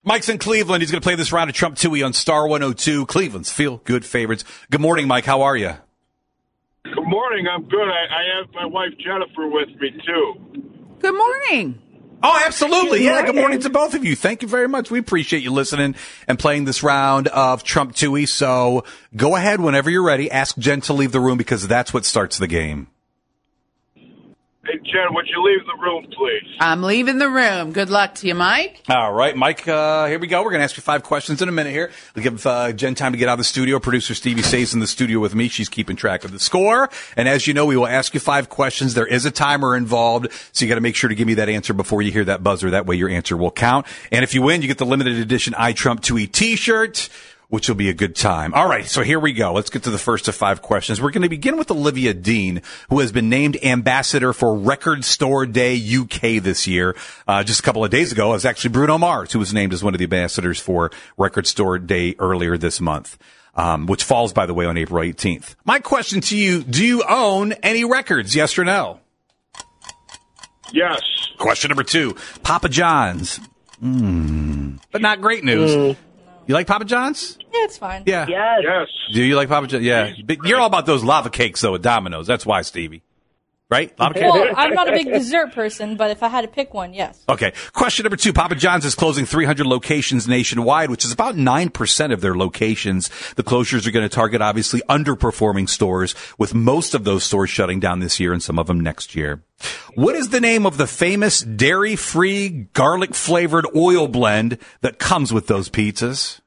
Mike's in Cleveland. He's going to play this round of Trump Tooie on Star 102, Cleveland's feel-good favorites. Good morning, Mike. How are you? Good morning. I'm good. I have my wife Jennifer with me, too. Good morning. Oh, absolutely. Yeah, good morning to both of you. Thank you very much. We appreciate you listening and playing this round of Trump Tooie. So go ahead whenever you're ready. Ask Jen to leave the room because that's what starts the game. Hey, Jen, would you leave the room, please? I'm leaving the room. Good luck to you, Mike. All right, Mike, here we go. We're going to ask you 5 questions in a minute here. We'll give Jen time to get out of the studio. Producer Stevie stays in the studio with me. She's keeping track of the score. And as you know, we will ask you 5 questions. There is a timer involved, so you got to make sure to give me that answer before you hear that buzzer. That way your answer will count. And if you win, you get the limited edition I Trump Tooie t-shirt, which will be a good time. All right, so here we go. Let's get to the first of 5 questions. We're going to begin with Olivia Dean, who has been named ambassador for Record Store Day UK this year. Just a couple of days ago, it was actually Bruno Mars who was named as one of the ambassadors for Record Store Day earlier this month, which falls, by the way, on April 18th. My question to you, do you own any records, yes or no? Yes. Question number 2, Papa John's. But not great news. You like Papa John's? Yeah, it's fine. Yeah. Yes. Do you like Papa John's? Yeah. But you're all about those lava cakes, though, at Domino's. That's why, Stevie. Right? Lava cake? Well, I'm not a big dessert person, but if I had to pick one, yes. Okay. Question number 2. Papa John's is closing 300 locations nationwide, which is about 9% of their locations. The closures are going to target, obviously, underperforming stores, with most of those stores shutting down this year and some of them next year. What is the name of the famous dairy-free, garlic-flavored oil blend that comes with those pizzas?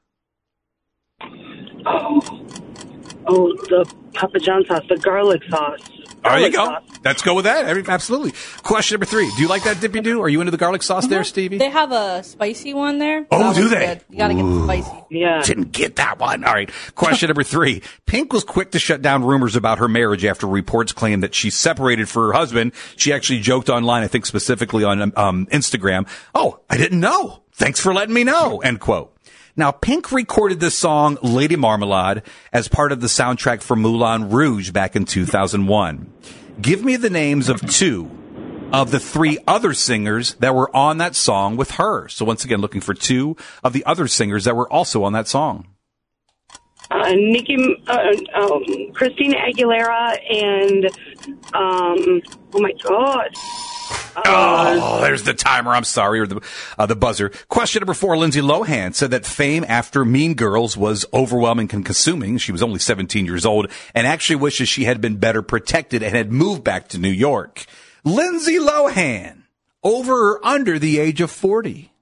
Oh, the Papa John's sauce, the garlic sauce. There you Garlic go. sauce. Let's go with that. Absolutely. Question number 3. Do you like that Dippy Doo? Are you into the garlic sauce there, Stevie? They have a spicy one there. Oh, That do one's they? good. You gotta get the spicy. Yeah. Didn't get that one. All right. Question number 3. Pink was quick to shut down rumors about her marriage after reports claimed that she separated for her husband. She actually joked online, I think specifically on Instagram, "Oh, I didn't know. Thanks for letting me know," end quote. Now, Pink recorded this song, Lady Marmalade, as part of the soundtrack for Moulin Rouge back in 2001. Give me the names of 2 of the 3 other singers that were on that song with her. So once again, looking for 2 of the other singers that were also on that song. Christina Aguilera and, oh my God. There's the timer. I'm sorry, or the buzzer. Question number 4. Lindsay Lohan said that fame after Mean Girls was overwhelming and consuming. She was only 17 years old and actually wishes she had been better protected and had moved back to New York. Lindsay Lohan, over or under the age of 40?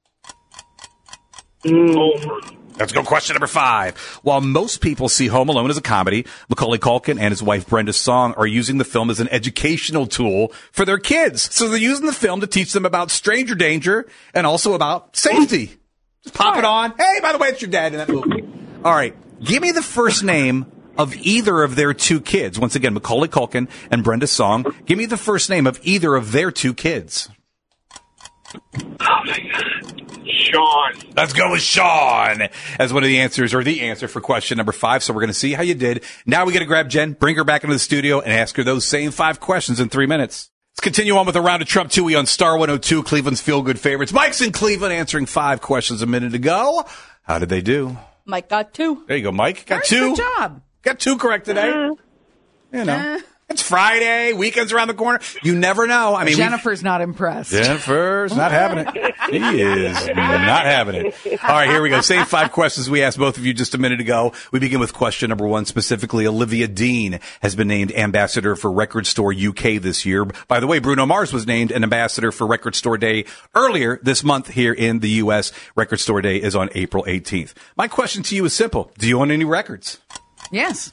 Over. Let's go. Question number 5. While most people see Home Alone as a comedy, Macaulay Culkin and his wife Brenda Song are using the film as an educational tool for their kids. So they're using the film to teach them about stranger danger and also about safety. Just pop it on. Hey, by the way, it's your dad in that movie. All right. Give me the first name of either of their 2 kids. Once again, Macaulay Culkin and Brenda Song. Give me the first name of either of their 2 kids. Oh, my God. Sean. Let's go with Sean as one of the answers, or the answer for question number 5. So we're going to see how you did. Now we got to grab Jen, bring her back into the studio, and ask her those same 5 questions in 3 minutes. Let's continue on with a round of Trump Tooie on Star 102, Cleveland's feel-good favorites. Mike's in Cleveland answering 5 questions a minute ago. How did they do? Mike got 2. There you go, Mike. Got 2. Good job. Got 2 correct today. You know. It's Friday. Weekend's around the corner. You never know. I mean, Jennifer's not impressed. Jennifer's not having it. He is not having it. All right, here we go. Same 5 questions we asked both of you just a minute ago. We begin with question number 1. Specifically, Olivia Dean has been named ambassador for Record Store UK this year. By the way, Bruno Mars was named an ambassador for Record Store Day earlier this month here in the U.S. Record Store Day is on April 18th. My question to you is simple. Do you own any records? Yes.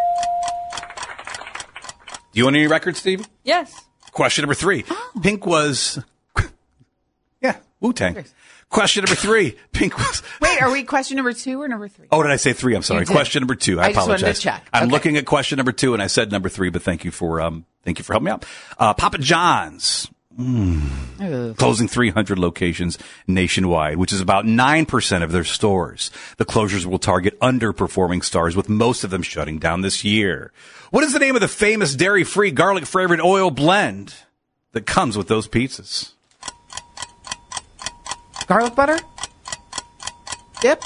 Do you own any records, Stevie? Yes. Question number 3. Pink was, Wu-Tang. Question number 3. Pink was. Wait, are we question number 2 or number 3? Oh, did I say 3? I'm sorry. You did. Question number 2. I I just apologize. wanted to check. I'm Okay. looking at question number 2, and I said number 3, but thank you for helping me out. Papa John's. Closing 300 locations nationwide, which is about 9% of their stores. The closures will target underperforming stores, with most of them shutting down this year. What is the name of the famous dairy-free garlic-flavored oil blend that comes with those pizzas? Garlic butter? dip?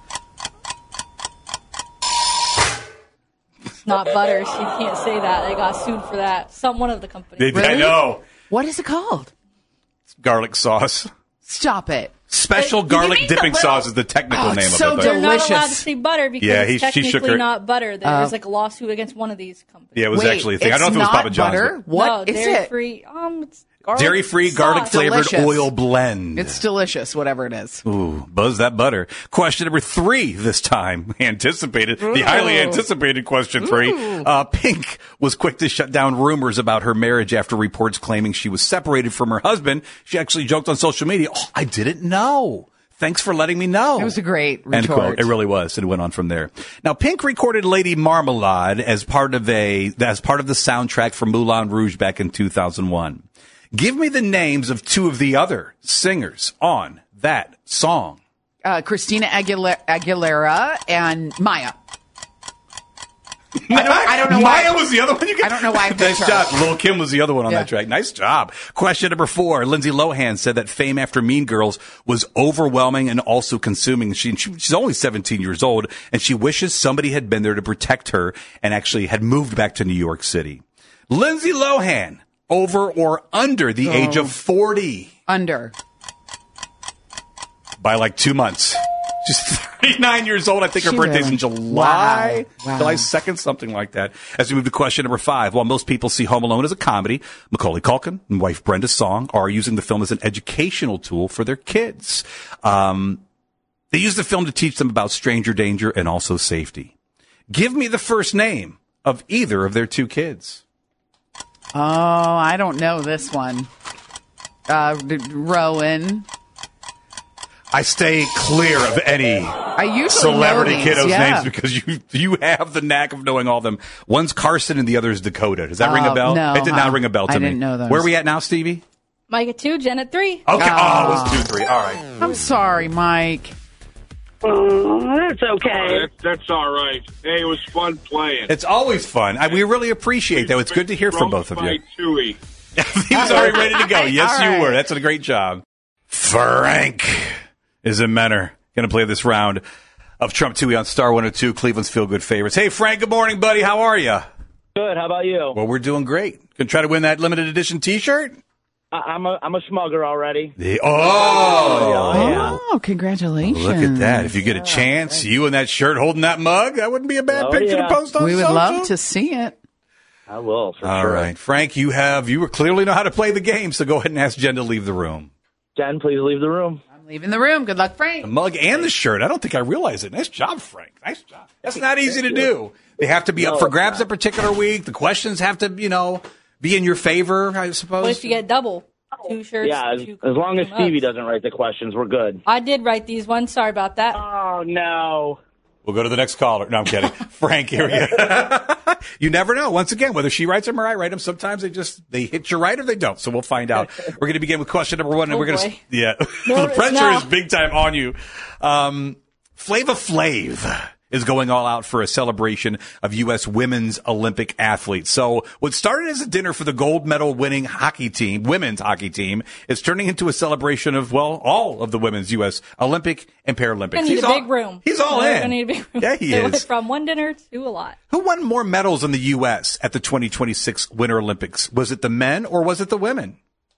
It's not butter. She can't say that. I got sued for that. One of the companies. I know. What is it called? Garlic sauce. Stop it. Special You garlic mean the dipping little- sauce is the technical Oh, name it's of so it. But They're not delicious. allowed to say butter because Yeah, it's she shook technically her- not butter. There's like a lawsuit against one of these companies. yeah, it was Wait, actually a thing. I don't know if it was it's Papa not John's. butter? What no, is dairy it? free. It's garlic Dairy-free, sauce. garlic-flavored Delicious. oil blend. It's delicious, whatever it is. Ooh, buzz that butter. Question number 3 this time. Anticipated. The highly anticipated question 3. Pink was quick to shut down rumors about her marriage after reports claiming she was separated from her husband. She actually joked on social media, "Oh, I didn't know. Thanks for letting me know." It was a great End retort. quote. It really was. And it went on from there. Now, Pink recorded Lady Marmalade as part of the soundtrack for Moulin Rouge back in 2001. Give me the names of 2 of the other singers on that song. Christina Aguilera and Maya. I don't know why. Maya was the other one. I don't know why I picked Nice her. job. Lil' Kim was the other one on Yeah. that track. Nice job. Question number 4. Lindsay Lohan said that fame after Mean Girls was overwhelming and also consuming. She's only 17 years old, and she wishes somebody had been there to protect her and actually had moved back to New York City. Lindsay Lohan, over or under the age of 40? Under. By like 2 months. She's 39 years old. I think her She birthday's really- in July. Wow. July 2nd, something like that. As we move to question number 5. While most people see Home Alone as a comedy, Macaulay Culkin and wife Brenda Song are using the film as an educational tool for their kids. They use the film to teach them about stranger danger and also safety. Give me the first name of either of their 2 kids. Oh, I don't know this one. Rowan. I stay clear of any I usually celebrity know these, kiddos' yeah. names because you have the knack of knowing all of them. One's Carson and the other is Dakota. Does that ring a bell? no, It did not ring a bell to I me. didn't know those. Where are we at now, Stevie? Mike at 2, Jen at 3. Okay. Oh, it was 2-3. All right. I'm sorry, Mike. Oh, that's okay. That's all right. Hey, it was fun playing. It's always fun. We really appreciate that. It's good to hear from both of you. Tui. He was already ready to go. Yes, All you right. were. That's a great job. Frank is in Menor. Going to play this round of Trump Tui on Star 102, Cleveland's Feel Good Favorites. Hey, Frank, good morning, buddy. How are you? Good. How about you? Well, we're doing great. Going to try to win that limited edition T-shirt? I'm a smugger already. Oh, Oh, congratulations. look at that. If you get a chance, you in that shirt holding that mug, that wouldn't be a bad Oh, picture yeah. to post on We would social. love to see it. I will. For All sure. right. Frank, you clearly know how to play the game, so go ahead and ask Jen to leave the room. Jen, please leave the room. I'm leaving the room. Good luck, The Frank. mug and the shirt. I don't think I realized it. Nice job, Frank. Nice job. That's not easy to do. They have to be up for grabs a particular week. The questions have to, be in your favor, I suppose. What if you get double? 2 shirts. Yeah, 2 as long as mugs. Stevie doesn't write the questions, we're good. I did write these ones. Sorry about that. Oh, no. We'll go to the next caller. No, I'm kidding. Frank, here we go. You never know. Once again, whether she writes them or I write them, sometimes they hit you right or they don't. So we'll find out. We're going to begin with question number 1. And Oh, we're going to, boy. yeah, the Nervous pressure now. is big time on you. Flava Flav is going all out for a celebration of U.S. women's Olympic athletes. So what started as a dinner for the gold medal winning women's hockey team, is turning into a celebration of, all of the women's U.S. Olympic and Paralympics. Gonna need a big room. He's all They're in. gonna need a big room. Yeah, he They went is. from one dinner to a lot. Who won more medals in the U.S. at the 2026 Winter Olympics? Was it the men or was it the women?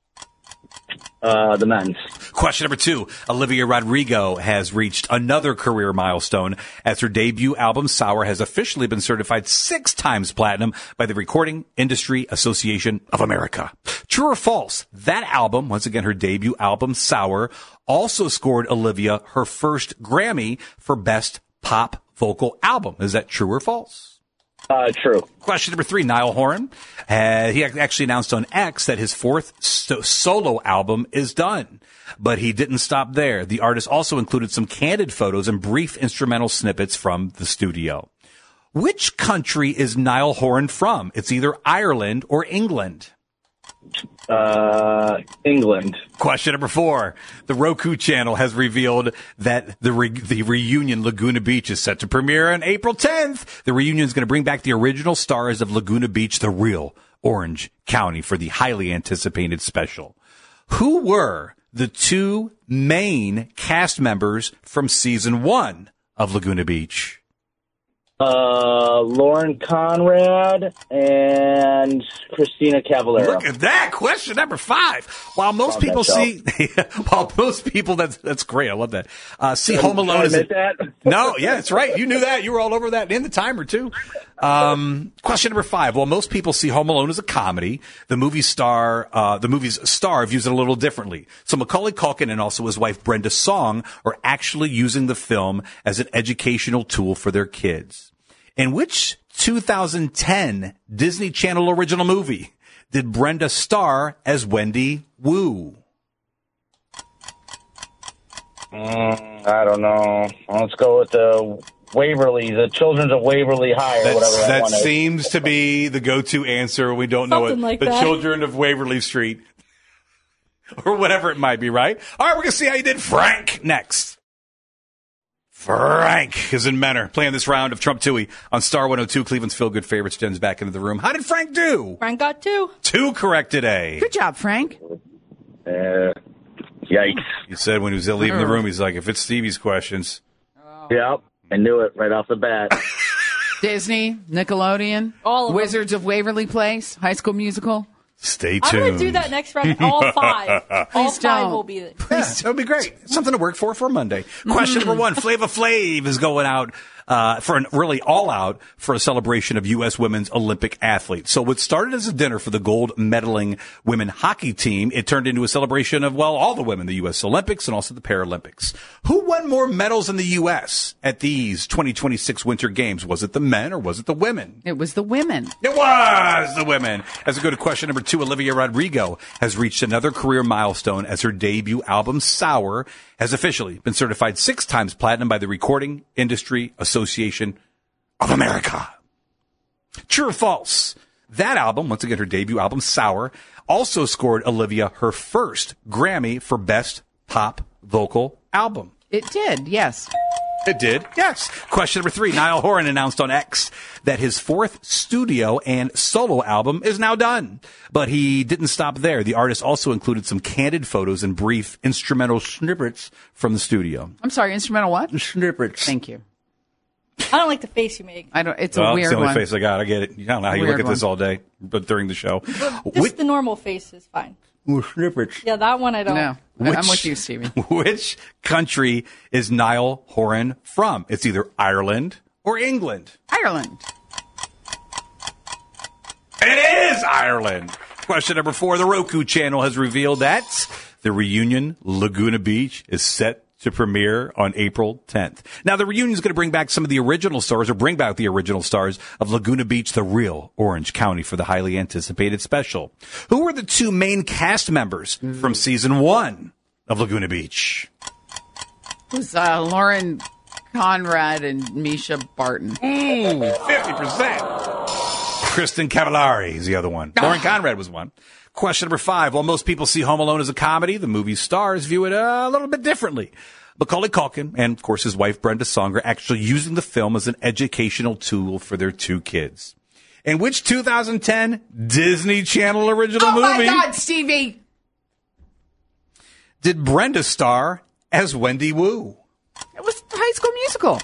The men's. Question number 2. Olivia Rodrigo has reached another career milestone as her debut album, Sour, has officially been certified 6 times platinum by the Recording Industry Association of America. True or false? That album, once again, her debut album, Sour, also scored Olivia her first Grammy for Best Pop Vocal Album. Is that true or false? True. Question number 3, Niall Horan. He actually announced on X that his 4th solo album is done. But he didn't stop there. The artist also included some candid photos and brief instrumental snippets from the studio. Which country is Niall Horan from? It's either Ireland or England. England. Question number 4. The Roku channel has revealed that the reunion Laguna Beach is set to premiere on April 10th. The reunion is going to bring back the original stars of Laguna Beach, the real Orange County, for the highly anticipated special. Who were the two main cast members from season 1 of Laguna Beach? Lauren Conrad and Christina Cavallero. Look at that. Question number 5. While most people see, that's great. I love that. See Home Alone as that? No, yeah, that's right. You knew that. You were all over that in the timer too. Question number 5. While most people see Home Alone as a comedy, the movie's star views it a little differently. So Macaulay Culkin and also his wife Brenda Song are actually using the film as an educational tool for their kids. In which 2010 Disney Channel original movie did Brenda star as Wendy Wu? I don't know. Let's go with the Children's of Waverly High, or whatever that one is. seems to be the go-to answer. We don't know it. Something like the that. Children of Waverly Street. Or whatever it might be, right? All right, we're going to see how you did. Frank next. Frank is in Menor, playing this round of Trump Tooie on Star 102, Cleveland's Feel Good Favorites. Jen's back into the room. How did Frank do? Frank got 2. 2 correct today. Good job, Frank. Yikes. He said when he was leaving the room, he's like, if it's Stevie's questions. Yep. I knew it right off the bat. Disney, Nickelodeon, All of them. Wizards of Waverly Place, High School Musical. Stay I'm tuned. going to do that next round. All 5. All Please 5 don't. will be there. Yeah, that would be great. Something to work for Monday. Question number 1. Flava Flav is going out all out for a celebration of U.S. women's Olympic athletes. So what started as a dinner for the gold medaling women hockey team, it turned into a celebration of, all the women, the U.S. Olympics and also the Paralympics. Who won more medals in the U.S. at these 2026 Winter Games? Was it the men or was it the women? It was the women. It was the women. As we go to question number 2, Olivia Rodrigo has reached another career milestone as her debut album, Sour, has officially been certified 6 times platinum by the Recording Industry Association of America. True or false? That album, once again her debut album, Sour, also scored Olivia her first Grammy for Best Pop Vocal Album. It did, yes. It did, yes. Question number 3. Niall Horan announced on X that his 4th studio and solo album is now done. But he didn't stop there. The artist also included some candid photos and brief instrumental snippets from the studio. I'm sorry, instrumental what? Snippets. Thank you. I don't like the face you make. I don't. It's Well, a weird it's the only one. face I got. I get it. I don't know how you Weird look at this one. all day, but during the show. Just the normal face is fine. Snippets. Yeah, that one I don't. No, I'm with you, Stevie. Which country is Niall Horan from? It's either Ireland or England. Ireland. It is Ireland. Question number 4. The Roku channel has revealed that the reunion Laguna Beach is set to premiere on April 10th. Now, the reunion is going to bring back some of the original stars, or bring back the original stars of Laguna Beach, the real Orange County, for the highly anticipated special. Who were the 2 main cast members from season 1 of Laguna Beach? It was Lauren Conrad and Misha Barton. 50%. Kristen Cavallari is the other one. Lauren Conrad was one. Question number 5. While most people see Home Alone as a comedy, the movie's stars view it a little bit differently. Macaulay Culkin and, of course, his wife Brenda Song are actually using the film as an educational tool for their 2 kids. In which 2010 Disney Channel original movie my God, Stevie! did Brenda star as Wendy Wu? It was High School Musical.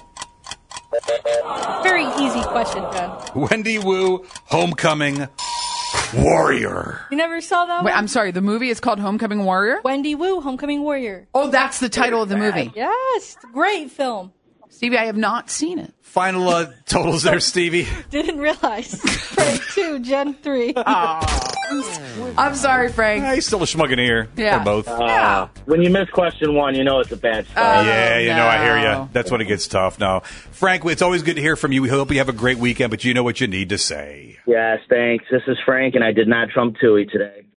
Very easy question, Jen. Wendy Wu, Homecoming Warrior. You never saw that Wait, one? I'm sorry, the movie is called Homecoming Warrior? Wendy Wu, Homecoming Warrior. Oh, that's the title of the movie. Yes, great film. Stevie, I have not seen it. Final totals there, Stevie. Didn't realize. Frank 2, Jen 3. I'm sorry, Frank. He's still a schmuggineer. Yeah. Or both. Yeah. When you miss question 1, you know it's a bad start. Yeah, you know, I hear no. you. That's when it gets tough. No, Frank, it's always good to hear from you. We hope you have a great weekend, but you know what you need to say. Yes, thanks. This is Frank, and I did not Trump Tooie today.